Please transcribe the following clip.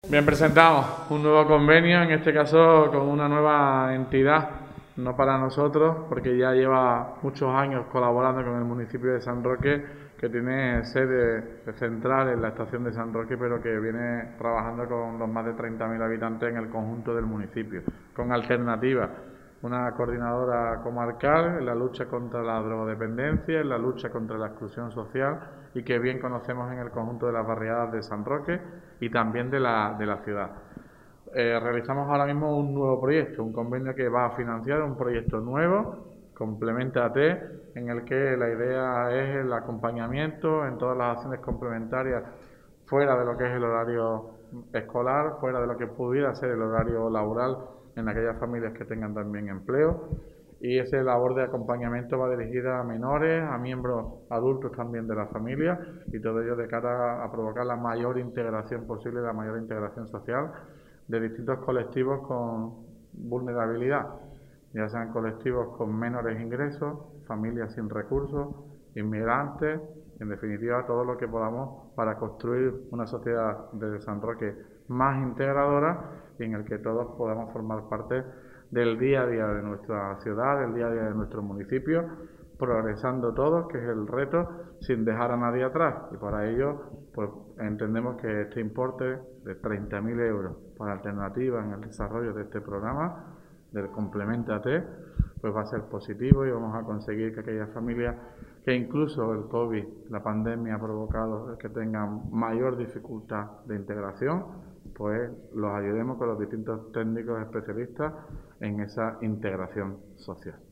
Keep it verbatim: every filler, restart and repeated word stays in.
Bien, presentamos un nuevo convenio, en este caso con una nueva entidad, no para nosotros, porque ya lleva muchos años colaborando con el municipio de San Roque, que tiene sede central en la estación de San Roque, pero que viene trabajando con los más de treinta mil habitantes en el conjunto del municipio, con alternativas. Una coordinadora comarcal en la lucha contra la drogodependencia, en la lucha contra la exclusión social y que bien conocemos en el conjunto de las barriadas de San Roque y también de la, de la ciudad. Eh, realizamos ahora mismo un nuevo proyecto, un convenio que va a financiar un proyecto nuevo, Complementate, en el que la idea es el acompañamiento en todas las acciones complementarias fuera de lo que es el horario escolar, fuera de lo que pudiera ser el horario laboral en aquellas familias que tengan también empleo. Y esa labor de acompañamiento va dirigida a menores, a miembros adultos también de la familia, y todo ello de cara a provocar la mayor integración posible, la mayor integración social de distintos colectivos con vulnerabilidad, ya sean colectivos con menores ingresos, familias sin recursos, inmigrantes, en definitiva todo lo que podamos para construir una sociedad de San Roque más integradora y en el que todos podamos formar parte del día a día de nuestra ciudad, del día a día de nuestro municipio, progresando todos, que es el reto, sin dejar a nadie atrás. Y para ello, pues entendemos que este importe de treinta mil euros para alternativa en el desarrollo de este programa, del Complementate, pues va a ser positivo y vamos a conseguir que aquellas familias que incluso el COVID, la pandemia ha provocado que tengan mayor dificultad de integración, pues los ayudemos con los distintos técnicos especialistas en esa integración social.